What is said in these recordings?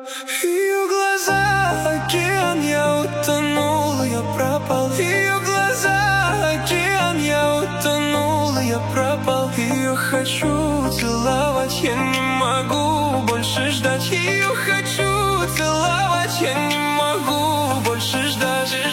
Ее глаза, океан, я утонул, я пропал. Ее глаза, океан, я утонул, я пропал. Ее хочу целовать, я не могу больше ждать. Ее хочу целовать, я не могу больше ждать.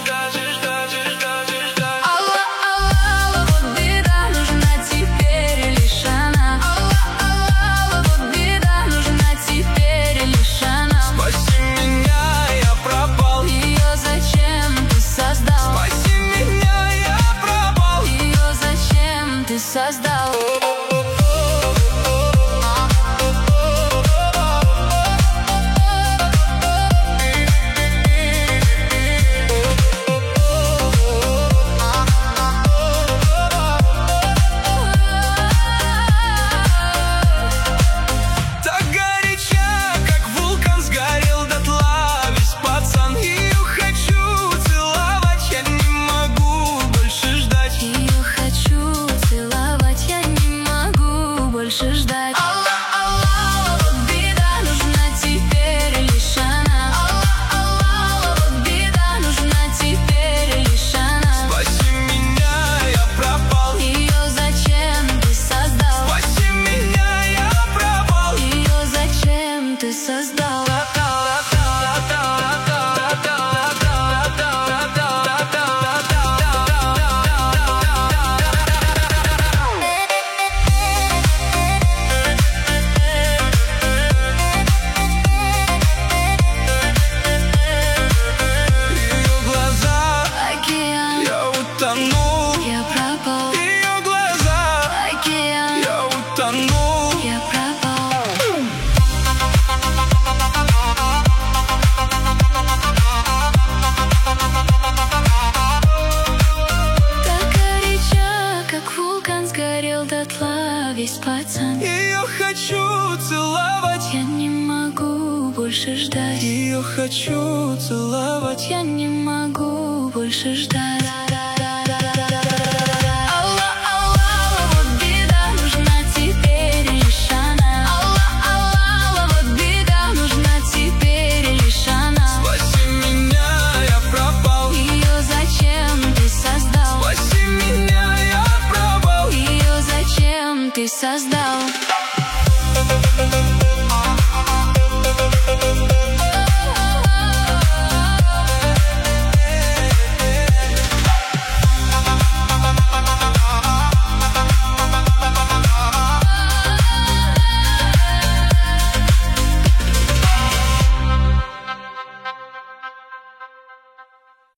Создал. Так горяча, как вулкан, сгорел дотла весь пацан. Ее хочу целовать, я не могу больше ждать. Ее хочу целовать, я не могу больше ждать. Ты создал. Ее глаза, Океан, я утонул, я пропал. ее глаза, Океан, я утонул. я пропал. Так горяча, как вулкан, сгорел дотла весь пацан. Ее хочу целовать, Я не могу больше ждать. ее хочу целовать. Я не могу больше ждать.